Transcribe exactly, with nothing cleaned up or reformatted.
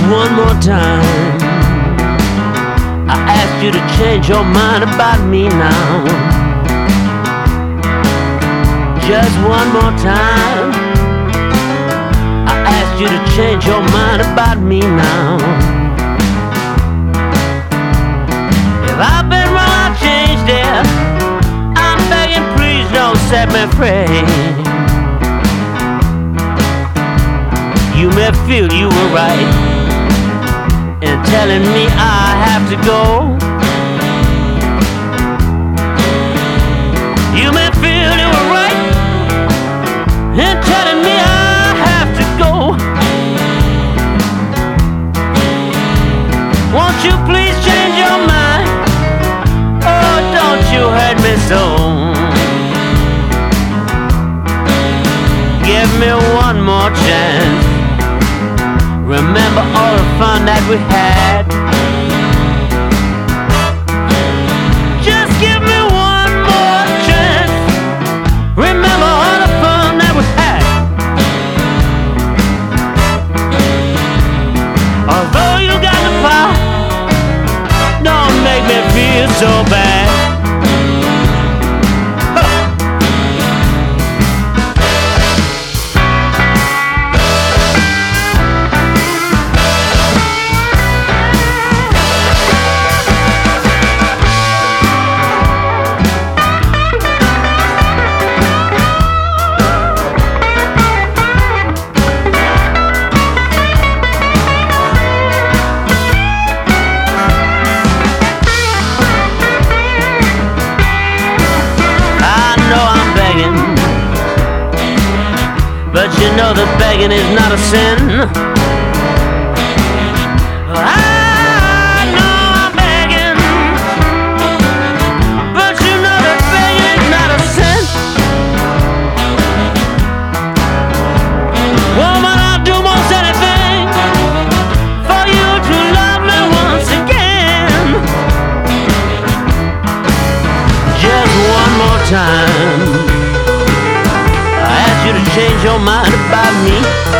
one more time, I ask you to change your mind about me now. Just one more time, I ask you to change your mind about me now. If I've been wrong, I've changed it. I'm begging, please don't set me free. You may feel you were right in telling me I have to go. You may feel you were right in telling me I have to go. Won't you please change your mind? Oh, don't you hurt me so. Give me one more chance. Remember all the fun that we had. Just give me one more chance. Remember all the fun that we had. Although you got the power, don't make me feel so bad. But you know that begging is not a sin. I know I'm begging, but you know that begging is not a sin. Woman, I'll do most anything for you to love me once again. Just one more time, to change your mind about me.